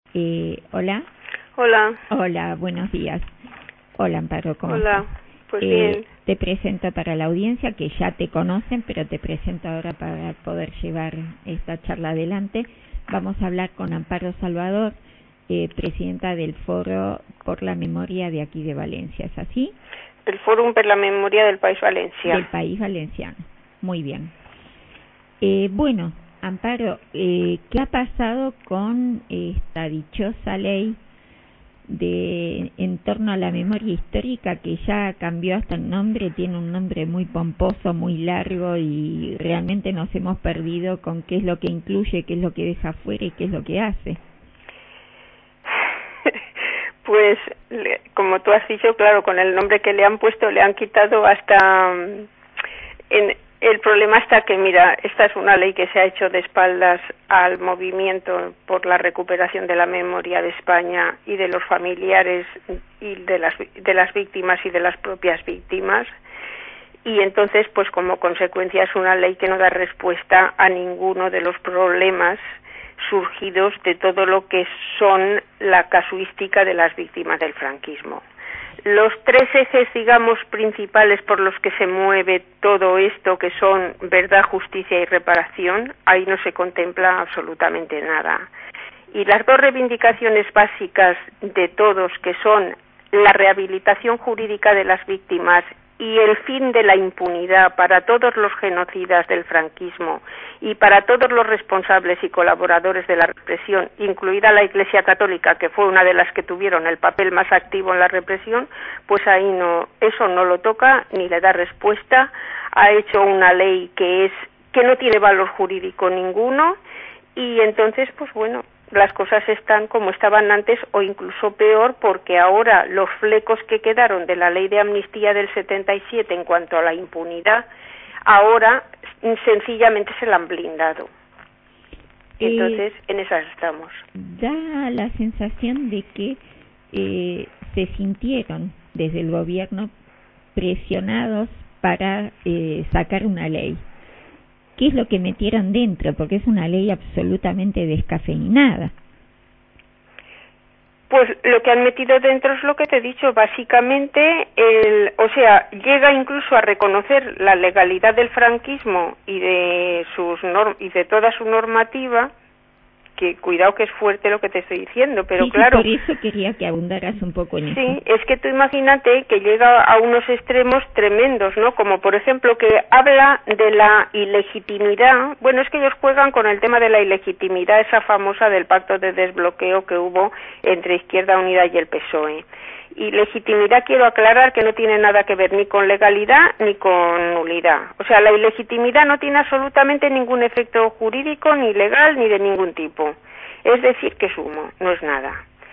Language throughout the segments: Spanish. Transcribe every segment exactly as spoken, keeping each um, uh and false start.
Eh, hola. Hola. Hola, buenos días. Hola, Amparo, ¿cómo Hola, estás? pues eh, bien. Te presento para la audiencia, que ya te conocen, pero te presento ahora para poder llevar esta charla adelante. Vamos a hablar con Amparo Salvador, eh, presidenta del Foro por la Memoria de aquí de Valencia, ¿es así? El Fórum por la Memoria del País Valencia. Del País Valenciano, muy bien. Eh, bueno, Amparo, eh, ¿qué ha pasado con esta dichosa ley de en torno a la memoria histórica, que ya cambió hasta el nombre, tiene un nombre muy pomposo, muy largo, y realmente nos hemos perdido con qué es lo que incluye, qué es lo que deja fuera y qué es lo que hace? Pues, le, como tú has dicho, claro, con el nombre que le han puesto le han quitado hasta... En, el problema está que, mira, esta es una ley que se ha hecho de espaldas al movimiento por la recuperación de la memoria de España y de los familiares y de las, de las víctimas y de las propias víctimas. Y entonces, pues como consecuencia es una ley que no da respuesta a ninguno de los problemas surgidos de todo lo que son la casuística de las víctimas del franquismo. Los tres ejes, digamos, principales por los que se mueve todo esto, que son verdad, justicia y reparación, ahí no se contempla absolutamente nada. Y las dos reivindicaciones básicas de todos, que son la rehabilitación jurídica de las víctimas y el fin de la impunidad para todos los genocidas del franquismo y para todos los responsables y colaboradores de la represión, incluida la Iglesia Católica, que fue una de las que tuvieron el papel más activo en la represión, pues ahí no, eso no lo toca ni le da respuesta. Ha hecho una ley que es que no tiene valor jurídico ninguno, y entonces, pues bueno, las cosas están como estaban antes o incluso peor, porque ahora los flecos que quedaron de la ley de amnistía del setenta y siete en cuanto a la impunidad, ahora sencillamente se la han blindado. Entonces, eh, en esas estamos. Da la sensación de que eh, se sintieron desde el gobierno presionados para eh, sacar una ley. ¿Qué es lo que metieron dentro? Porque es una ley absolutamente descafeinada. Pues lo que han metido dentro es lo que te he dicho, básicamente, el, o sea, llega incluso a reconocer la legalidad del franquismo y de sus norm, y de toda su normativa, que cuidado que es fuerte lo que te estoy diciendo, pero sí, claro... Sí, por eso quería que abundaras un poco en sí, eso. Sí, es que tú imagínate que llega a unos extremos tremendos, ¿no? Como por ejemplo que habla de la ilegitimidad. Bueno, es que ellos juegan con el tema de la ilegitimidad, esa famosa del pacto de desbloqueo que hubo entre Izquierda Unida y el P S O E. Y legitimidad, quiero aclarar que no tiene nada que ver ni con legalidad ni con nulidad. O sea, la ilegitimidad no tiene absolutamente ningún efecto jurídico, ni legal, ni de ningún tipo. Es decir, que es humo, no es nada.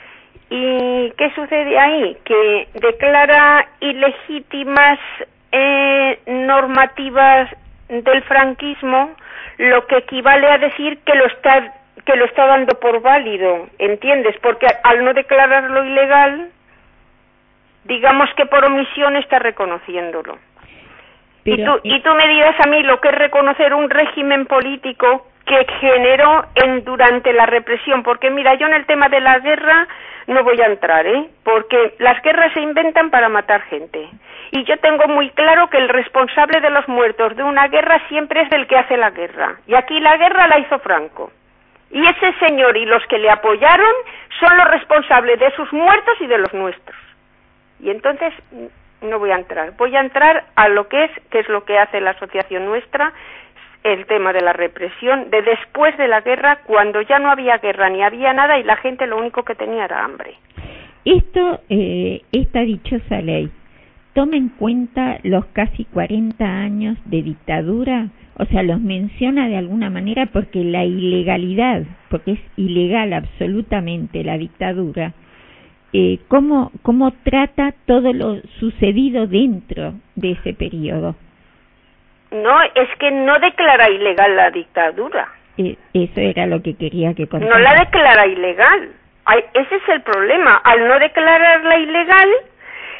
¿Y qué sucede ahí? Que declara ilegítimas eh, normativas del franquismo, lo que equivale a decir que lo está, que lo está dando por válido, ¿entiendes? Porque al no declararlo ilegal, digamos que por omisión está reconociéndolo. Pero, y, tú, y tú me dirás a mí lo que es reconocer un régimen político que generó en, durante la represión, porque mira, yo en el tema de la guerra no voy a entrar, ¿eh? Porque las guerras se inventan para matar gente. Y yo tengo muy claro que el responsable de los muertos de una guerra siempre es el que hace la guerra. Y aquí la guerra la hizo Franco. Y ese señor y los que le apoyaron son los responsables de sus muertos y de los nuestros. Y entonces no voy a entrar, voy a entrar a lo que es, que es lo que hace la asociación nuestra, el tema de la represión de después de la guerra, cuando ya no había guerra ni había nada y la gente lo único que tenía era hambre. Esto, eh, esta dichosa ley, ¿toma en cuenta los casi cuarenta años de dictadura? O sea, los menciona de alguna manera, porque la ilegalidad, porque es ilegal absolutamente la dictadura. Eh, ¿cómo, ¿Cómo trata todo lo sucedido dentro de ese periodo? No, es que no declara ilegal la dictadura. Eh, eso era lo que quería que contara. No la declara ilegal. Ay, ese es el problema. Al no declararla ilegal,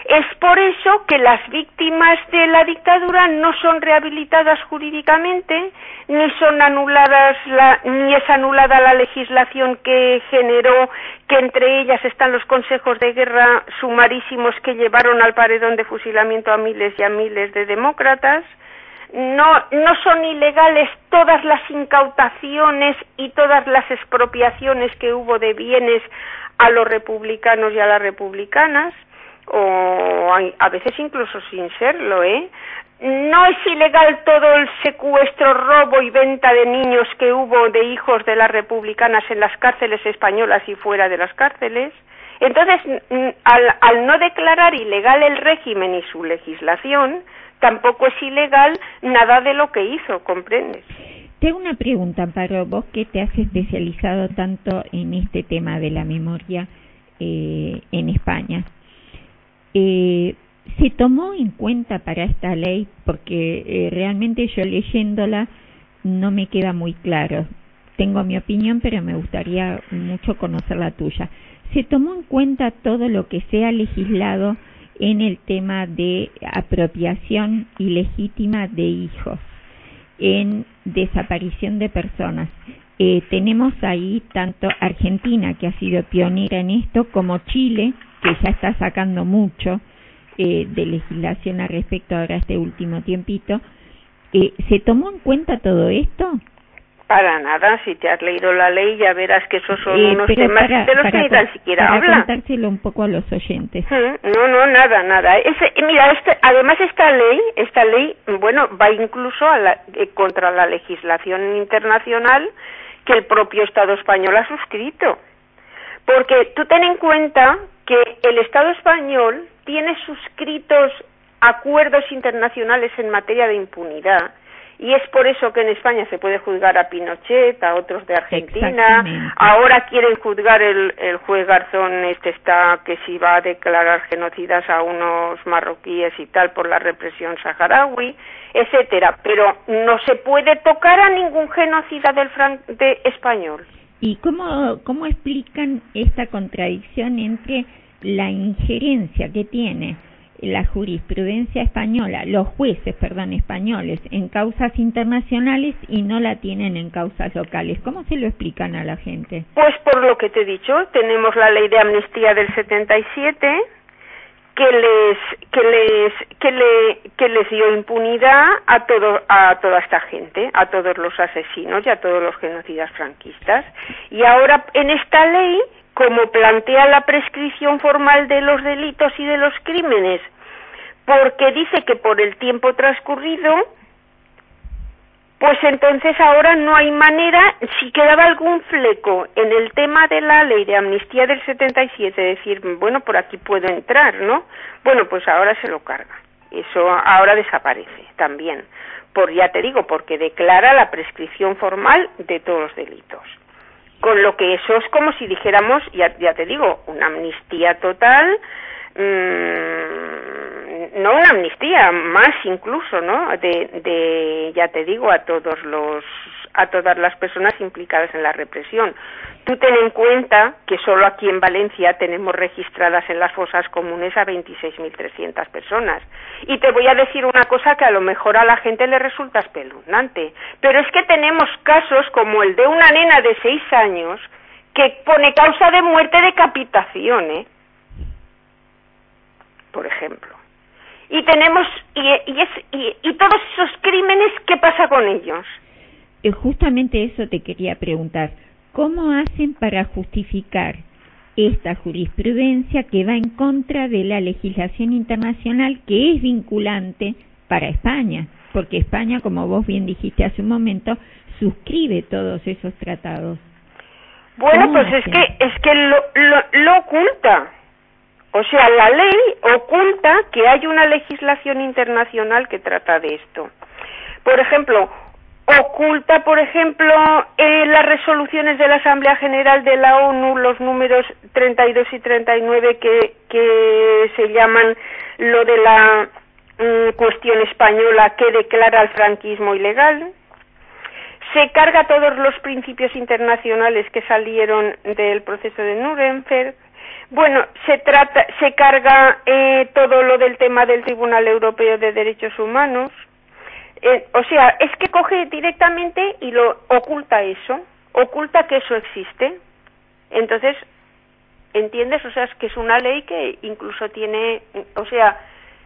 Es por eso que las víctimas de la dictadura no son rehabilitadas jurídicamente, ni son anuladas, la, ni es anulada la legislación que generó, que entre ellas están los consejos de guerra sumarísimos que llevaron al paredón de fusilamiento a miles y a miles de demócratas. No, no son ilegales todas las incautaciones y todas las expropiaciones que hubo de bienes a los republicanos y a las republicanas, o a veces incluso sin serlo, ¿eh? No es ilegal todo el secuestro, robo y venta de niños que hubo de hijos de las republicanas en las cárceles españolas y fuera de las cárceles. Entonces, al, al no declarar ilegal el régimen y su legislación, tampoco es ilegal nada de lo que hizo, ¿comprendes? Tengo una pregunta, Amparo, vos que te has especializado tanto en este tema de la memoria eh, en España. Eh, ¿Se tomó en cuenta para esta ley? Porque eh, realmente yo leyéndola no me queda muy claro. Tengo mi opinión, pero me gustaría mucho conocer la tuya. ¿Se tomó en cuenta todo lo que se ha legislado en el tema de apropiación ilegítima de hijos, en desaparición de personas? Eh, tenemos ahí tanto Argentina, que ha sido pionera en esto, como Chile, que ya está sacando mucho eh, de legislación al respecto ahora este último tiempito. Eh, ¿Se tomó en cuenta todo esto? Para nada, si te has leído la ley ya verás que esos son eh, unos temas para, de los para, que ni tan siquiera para hablan. Para contárselo un poco a los oyentes. No, no, nada, nada. Ese, mira, este, además esta ley, esta ley, bueno, va incluso a la, eh, contra la legislación internacional que el propio Estado español ha suscrito. Porque tú ten en cuenta que el Estado español tiene suscritos acuerdos internacionales en materia de impunidad, y es por eso que en España se puede juzgar a Pinochet, a otros de Argentina. Ahora quieren juzgar el, el juez Garzón, este está que si va a declarar genocidas a unos marroquíes y tal por la represión saharaui, etcétera. Pero no se puede tocar a ningún genocida del fran de español. ¿Y cómo, cómo explican esta contradicción entre la injerencia que tiene la jurisprudencia española, los jueces, perdón, españoles, en causas internacionales y no la tienen en causas locales? ¿Cómo se lo explican a la gente? Pues por lo que te he dicho, tenemos la ley de amnistía del setenta y siete que les que les que le que les dio impunidad a todo a toda esta gente, a todos los asesinos y a todos los genocidas franquistas. Y ahora en esta ley, como plantea la prescripción formal de los delitos y de los crímenes, porque dice que por el tiempo transcurrido, pues entonces ahora no hay manera, si quedaba algún fleco en el tema de la ley de amnistía del setenta y siete, decir, bueno, por aquí puedo entrar, ¿no? Bueno, pues ahora se lo carga. Eso ahora desaparece también. Por, ya te digo, porque declara la prescripción formal de todos los delitos. Con lo que eso es como si dijéramos, ya, ya te digo, una amnistía total, mmm, no una amnistía, más incluso, ¿no? De, de, ya te digo, a todos los, a todas las personas implicadas en la represión. Tú ten en cuenta que solo aquí en Valencia tenemos registradas en las fosas comunes a veintiséis mil trescientas personas. Y te voy a decir una cosa que a lo mejor a la gente le resulta espeluznante, pero es que tenemos casos como el de una nena de seis años que pone causa de muerte decapitación, ¿eh? Por ejemplo. Y tenemos, y, y, es, y, y todos esos crímenes, ¿qué pasa con ellos? Eh, justamente eso te quería preguntar. ¿Cómo hacen para justificar esta jurisprudencia que va en contra de la legislación internacional que es vinculante para España? Porque España, como vos bien dijiste hace un momento, suscribe todos esos tratados. Bueno, pues es que, es que lo, lo, lo oculta. O sea, la ley oculta que hay una legislación internacional que trata de esto. Por ejemplo, oculta, por ejemplo, eh, las resoluciones de la Asamblea General de la ONU, los números treinta y dos y treinta y nueve que, que se llaman lo de la mm, cuestión española que declara el franquismo ilegal. Se carga todos los principios internacionales que salieron del proceso de Nuremberg. Bueno, se trata, se carga eh, todo lo del tema del Tribunal Europeo de Derechos Humanos. Eh, o sea, es que coge directamente y lo oculta eso, oculta que eso existe. Entonces, ¿entiendes? O sea, es que es una ley que incluso tiene, o sea,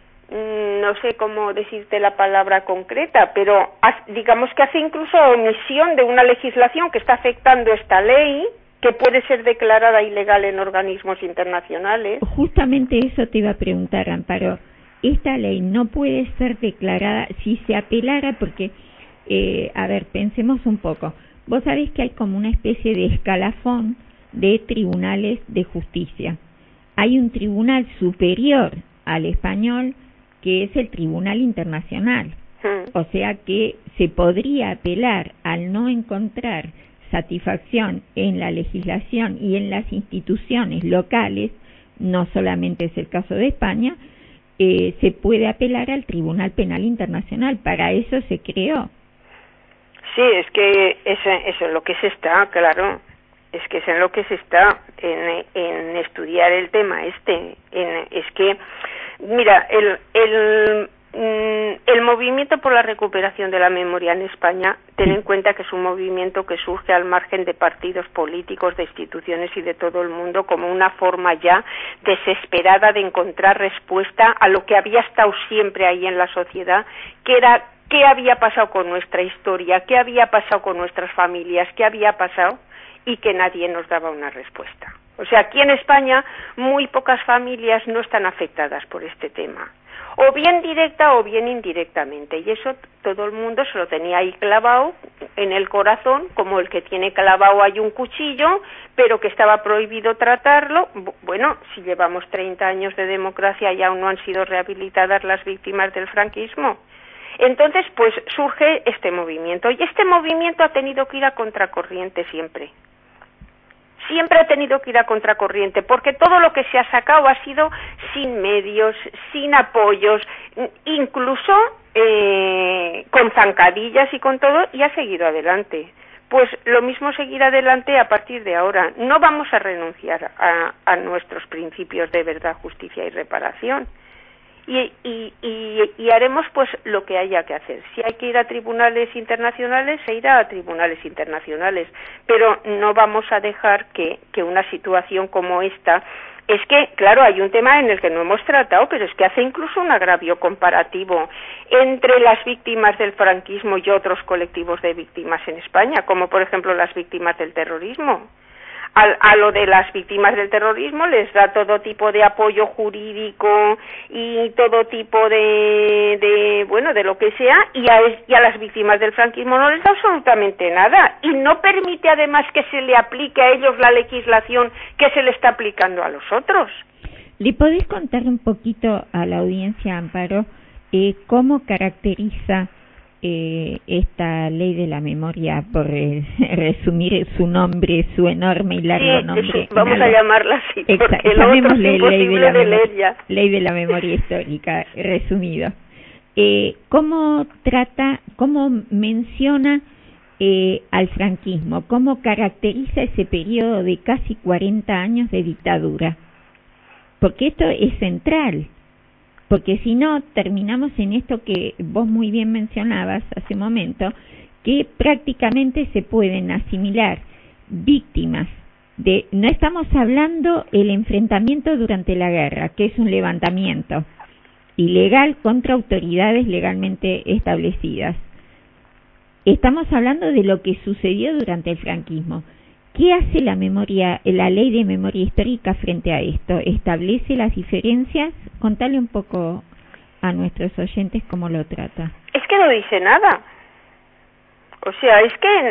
no sé cómo decirte la palabra concreta, pero digamos que hace incluso omisión de una legislación que está afectando esta ley, que puede ser declarada ilegal en organismos internacionales. Justamente eso te iba a preguntar, Amparo. Esta ley no puede ser declarada si se apelara, porque, eh, a ver, pensemos un poco. Vos sabés que hay como una especie de escalafón de tribunales de justicia. Hay un tribunal superior al español, que es el Tribunal Internacional. Hmm. O sea que se podría apelar al no encontrar satisfacción en la legislación y en las instituciones locales, no solamente es el caso de España, eh, se puede apelar al Tribunal Penal Internacional. Para eso se creó. Sí, es que eso, eso es lo que se está, claro, es que es en lo que se está, en, en estudiar el tema este, en, es que, mira, el, el el movimiento por la recuperación de la memoria en España, ten en cuenta que es un movimiento que surge al margen de partidos políticos, de instituciones y de todo el mundo, como una forma ya desesperada de encontrar respuesta a lo que había estado siempre ahí en la sociedad, que era qué había pasado con nuestra historia, qué había pasado con nuestras familias, qué había pasado, y que nadie nos daba una respuesta. O sea, aquí en España muy pocas familias no están afectadas por este tema, o bien directa o bien indirectamente, y eso todo el mundo se lo tenía ahí clavado en el corazón, como el que tiene clavado ahí un cuchillo, pero que estaba prohibido tratarlo. Bueno, si llevamos treinta años de democracia y aún no han sido rehabilitadas las víctimas del franquismo. Entonces, pues surge este movimiento, y este movimiento ha tenido que ir a contracorriente siempre. Siempre ha tenido que ir a contracorriente, porque todo lo que se ha sacado ha sido sin medios, sin apoyos, incluso eh, con zancadillas y con todo, y ha seguido adelante. Pues lo mismo seguir adelante a partir de ahora. No vamos a renunciar a, a nuestros principios de verdad, justicia y reparación. Y, y, y, y haremos pues lo que haya que hacer. Si hay que ir a tribunales internacionales, se irá a tribunales internacionales, pero no vamos a dejar que, que una situación como esta, es que, claro, hay un tema en el que no hemos tratado, pero es que hace incluso un agravio comparativo entre las víctimas del franquismo y otros colectivos de víctimas en España, como por ejemplo las víctimas del terrorismo. A, a lo de las víctimas del terrorismo les da todo tipo de apoyo jurídico y todo tipo de, de bueno, de lo que sea, y a, y a las víctimas del franquismo no les da absolutamente nada, y no permite además que se le aplique a ellos la legislación que se le está aplicando a los otros. ¿Le podés contar un poquito a la audiencia, Amparo, eh, cómo caracteriza Eh, esta ley de la memoria, por eh, resumir su nombre, su enorme y largo sí, nombre? Eso, vamos a llamarla así, Exa porque el otro es ley imposible de, la de leer ya. Ley de la memoria histórica, resumido. Eh, ¿Cómo trata, cómo menciona eh, al franquismo? ¿Cómo caracteriza ese periodo de casi cuarenta años de dictadura? Porque esto es central. Porque si no, terminamos en esto que vos muy bien mencionabas hace un momento, que prácticamente se pueden asimilar víctimas de... No estamos hablando el enfrentamiento durante la guerra, que es un levantamiento ilegal contra autoridades legalmente establecidas. Estamos hablando de lo que sucedió durante el franquismo. ¿Qué hace la memoria, la ley de memoria histórica frente a esto? ¿Establece las diferencias? Contale un poco a nuestros oyentes cómo lo trata. Es que no dice nada. O sea, es que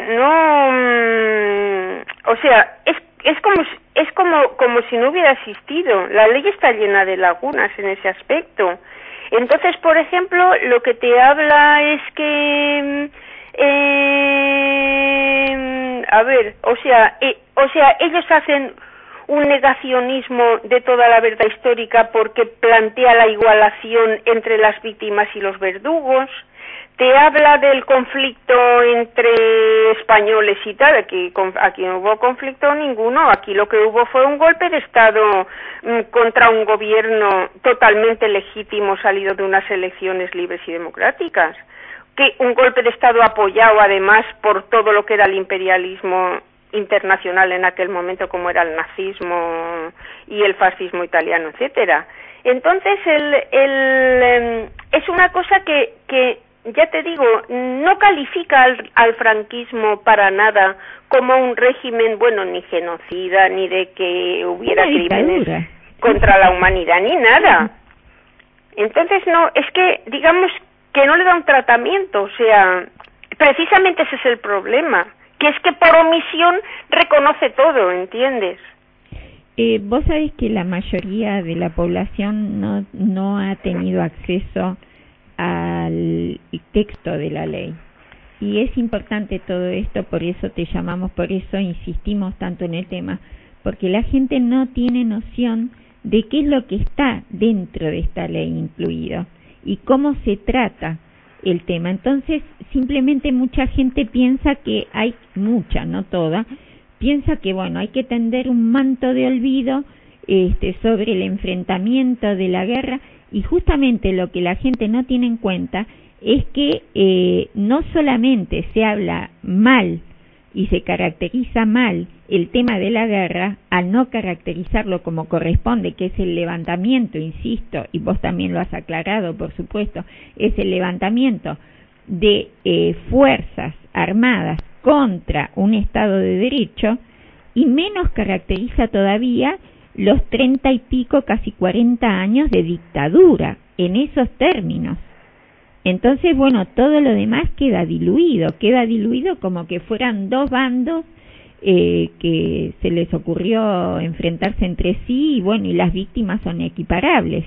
no, o sea, es es como es como como si no hubiera existido. La ley está llena de lagunas en ese aspecto. Entonces, por ejemplo, lo que te habla es que Eh, a ver, o sea, eh, o sea, ellos hacen un negacionismo de toda la verdad histórica porque plantea la igualación entre las víctimas y los verdugos. te habla del conflicto entre españoles y tal. Aquí, aquí no hubo conflicto ninguno. Aquí lo que hubo fue un golpe de Estado mm, contra un gobierno totalmente legítimo salido de unas elecciones libres y democráticas. Que un golpe de Estado apoyado además por todo lo que era el imperialismo internacional en aquel momento, como era el nazismo y el fascismo italiano, etcétera. Entonces, el, el, es una cosa que, que, ya te digo, no califica al, al franquismo para nada como un régimen, bueno, ni genocida, ni de que hubiera crímenes contra la humanidad, ni nada. Entonces, no, es que, digamos, que no le da un tratamiento, o sea, precisamente ese es el problema, que es que por omisión reconoce todo, ¿entiendes? Eh, vos sabés que la mayoría de la población no, no ha tenido acceso al texto de la ley. Y es importante todo esto, por eso te llamamos, por eso insistimos tanto en el tema, porque la gente no tiene noción de qué es lo que está dentro de esta ley incluido y cómo se trata el tema. Entonces, simplemente mucha gente piensa que hay, mucha, no toda, piensa que, bueno, hay que tender un manto de olvido este, sobre el enfrentamiento de la guerra, y justamente lo que la gente no tiene en cuenta es que eh, no solamente se habla mal y se caracteriza mal el tema de la guerra al no caracterizarlo como corresponde, que es el levantamiento, insisto, y vos también lo has aclarado, por supuesto, es el levantamiento de eh, fuerzas armadas contra un Estado de Derecho, y menos caracteriza todavía los treinta y pico, casi cuarenta años de dictadura en esos términos. Entonces, bueno, todo lo demás queda diluido, queda diluido como que fueran dos bandos eh, que se les ocurrió enfrentarse entre sí, y bueno, y las víctimas son equiparables.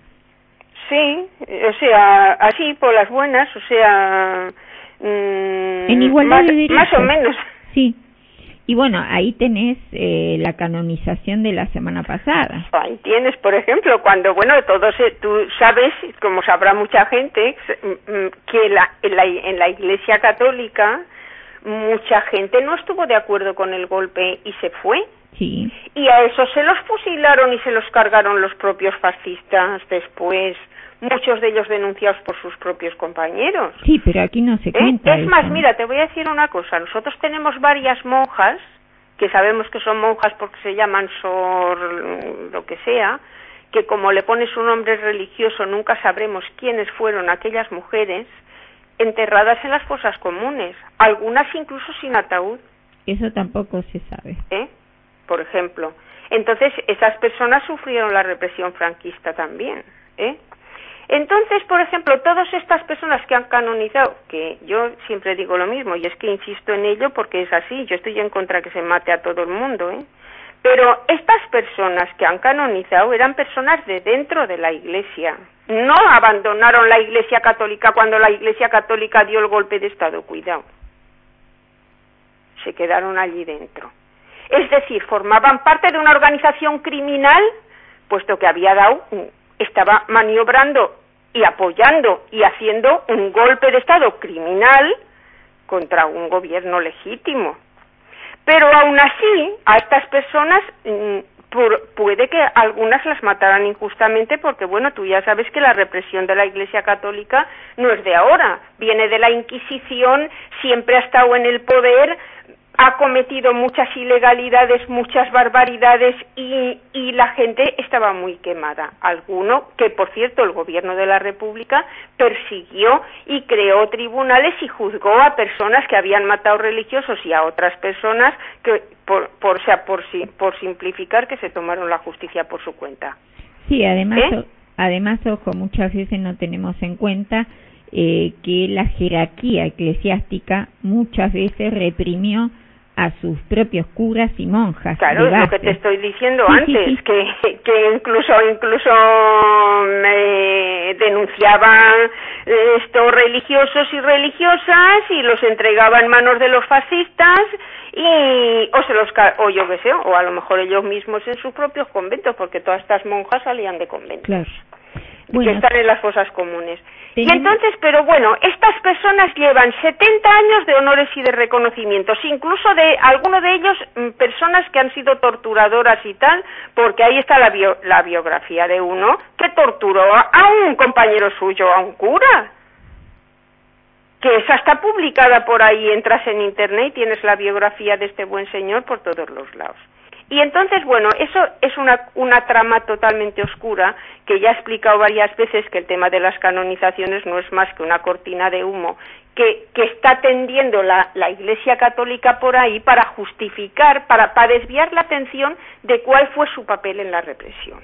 Sí, o sea, así por las buenas, o sea, mmm, en igualdad más, de derechos. Más o menos. Sí. Y bueno, ahí tenés eh, la canonización de la semana pasada. Ahí tienes, por ejemplo, cuando, bueno, todos, eh, tú sabes, como sabrá mucha gente, que la, en, la, en la Iglesia Católica mucha gente no estuvo de acuerdo con el golpe y se fue. Sí. Y a eso se los fusilaron y se los cargaron los propios fascistas después, muchos de ellos denunciados por sus propios compañeros. Sí, pero aquí no se ¿Eh? cuenta Es eso. más, mira, te voy a decir una cosa. Nosotros tenemos varias monjas, que sabemos que son monjas porque se llaman Sor lo que sea, que como le pones un nombre religioso nunca sabremos quiénes fueron aquellas mujeres enterradas en las fosas comunes, algunas incluso sin ataúd. Eso tampoco se sabe. ¿Eh? Por ejemplo. Entonces, esas personas sufrieron la represión franquista también, ¿eh? Entonces, por ejemplo, todas estas personas que han canonizado, que yo siempre digo lo mismo, y es que insisto en ello porque es así, yo estoy en contra que se mate a todo el mundo, ¿eh? Pero estas personas que han canonizado eran personas de dentro de la Iglesia, no abandonaron la Iglesia Católica cuando la Iglesia Católica dio el golpe de Estado, cuidado, se quedaron allí dentro. Es decir, formaban parte de una organización criminal, puesto que había dado, estaba maniobrando y apoyando y haciendo un golpe de Estado criminal contra un gobierno legítimo. Pero aún así, a estas personas por, puede que algunas las mataran injustamente porque, bueno, tú ya sabes que la represión de la Iglesia Católica no es de ahora, viene de la Inquisición, siempre ha estado en el poder, ha cometido muchas ilegalidades, muchas barbaridades y, y la gente estaba muy quemada. Alguno, que por cierto el gobierno de la República persiguió y creó tribunales y juzgó a personas que habían matado religiosos y a otras personas que, por, por, o sea, por, por simplificar, que se tomaron la justicia por su cuenta. Sí, además, ¿Eh? o, además, ojo, muchas veces no tenemos en cuenta eh, que la jerarquía eclesiástica muchas veces reprimió a sus propios curas y monjas. Claro, es lo que te estoy diciendo sí, antes, sí, sí. que que incluso incluso me denunciaban estos religiosos y religiosas y los entregaban en manos de los fascistas y o se los o yo qué sé, o a lo mejor ellos mismos en sus propios conventos, porque todas estas monjas salían de conventos. Claro. bueno, que están en las fosas comunes. ¿tenemos? Y entonces, pero bueno, estas personas llevan setenta años de honores y de reconocimientos, incluso de algunos de ellos personas que han sido torturadoras y tal, porque ahí está la, bio, la biografía de uno que torturó a, a un compañero suyo, a un cura, que esa está publicada por ahí, entras en internet y tienes la biografía de este buen señor por todos los lados. Y entonces, bueno, eso es una, una trama totalmente oscura, que ya he explicado varias veces que el tema de las canonizaciones no es más que una cortina de humo, que, que está tendiendo la, la Iglesia Católica por ahí para justificar, para, para desviar la atención de cuál fue su papel en la represión.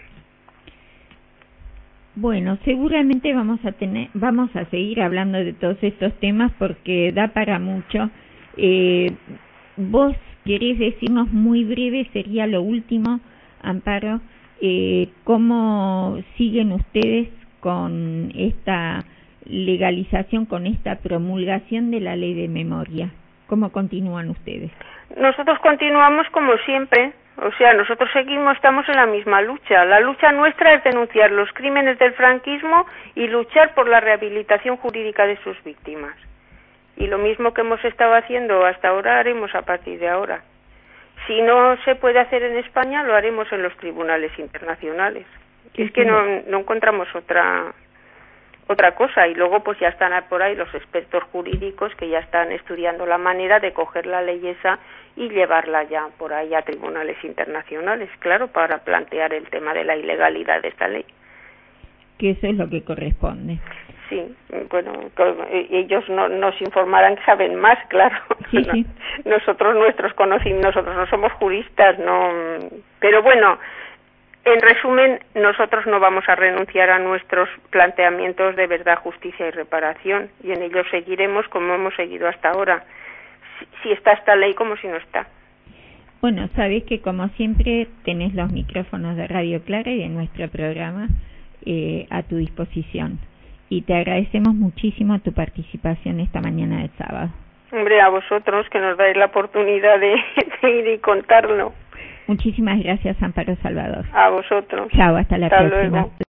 Bueno, seguramente vamos a tener, vamos a seguir hablando de todos estos temas porque da para mucho. Eh, vos ¿Querés decirnos muy breve, sería lo último, Amparo, eh, cómo siguen ustedes con esta legalización, con esta promulgación de la ley de memoria? ¿Cómo continúan ustedes? Nosotros continuamos como siempre, o sea, nosotros seguimos, estamos en la misma lucha. La lucha nuestra es denunciar los crímenes del franquismo y luchar por la rehabilitación jurídica de sus víctimas. Y lo mismo que hemos estado haciendo hasta ahora, haremos a partir de ahora. Si no se puede hacer en España, lo haremos en los tribunales internacionales. Es que no, no encontramos otra otra cosa. Y luego pues ya están por ahí los expertos jurídicos que ya están estudiando la manera de coger la ley esa y llevarla ya por ahí a tribunales internacionales, claro, para plantear el tema de la ilegalidad de esta ley. Que eso es lo que corresponde. Sí, bueno, ellos no, nos informarán, saben más, claro. Sí, sí. Nosotros nuestros conocimientos, nosotros no somos juristas, no. Pero bueno, en resumen, nosotros no vamos a renunciar a nuestros planteamientos de verdad, justicia y reparación, y en ellos seguiremos como hemos seguido hasta ahora. Si, si está esta ley como si no está. Bueno, sabés que como siempre tenés los micrófonos de Radio Clara y de nuestro programa eh, a tu disposición. Y te agradecemos muchísimo tu participación esta mañana de sábado. Hombre, a vosotros que nos dais la oportunidad de, de ir y contarlo. Muchísimas gracias, Amparo Salvador. A vosotros. Chao, hasta la hasta próxima. Luego.